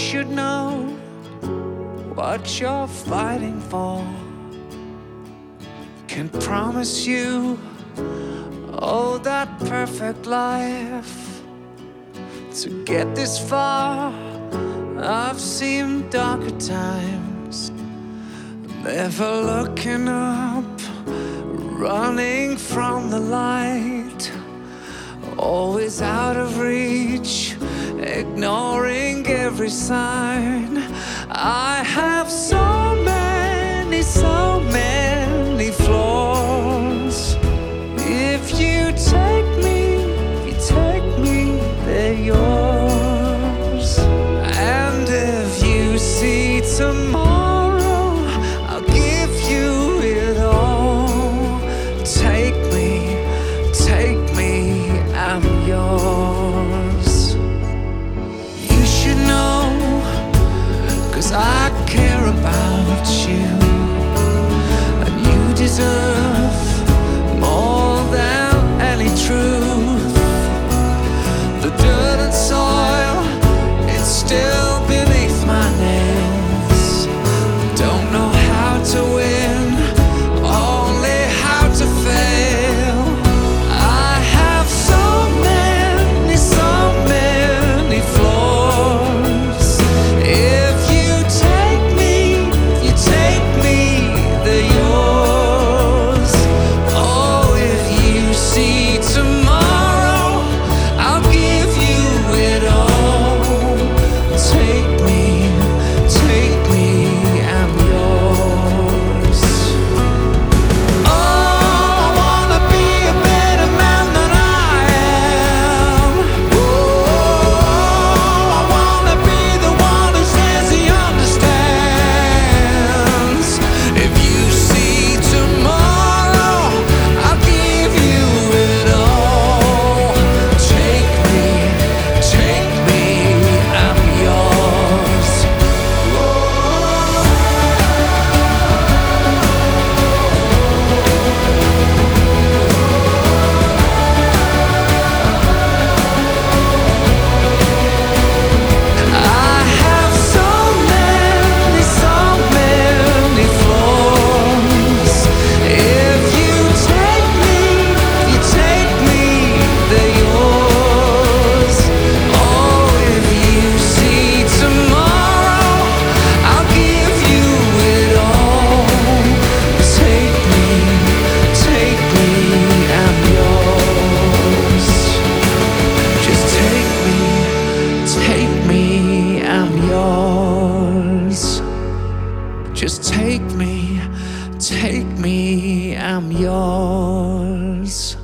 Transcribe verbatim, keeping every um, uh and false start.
should know what you're fighting for. Can promise you, oh, that perfect life. To get this far, I've seen darker times. Never looking up, running from the light. Always out of reach, ignoring every sign. I have so many, so many flaws. If you take me, you take me, they're yours. And if you see tomorrow, I'll give you it all. Take me, take me, I'm yours. You should know, 'cause I care about you, and you deserve more than any truth. The dirt and soil, it's still beneath my nails. Don't know how to win, only how to fail. I have so many, so many flaws. If you take me, you take me, they're yours. Oh, if you see tomorrow, I'll give you it all. Take me, take me, I'm yours. Oh, I wanna be a better man than I am. Oh, I wanna be the one who says he understands. If you see tomorrow, I'll give you it all. Take me, take me, I'm yours. I have so many, so many flaws. If you take me, you take me, they're yours. Oh, if you see tomorrow, I'll give you it all. Take me, take me, I'm yours. Just take me, take me, I'm yours. Just take me, take me, I'm yours.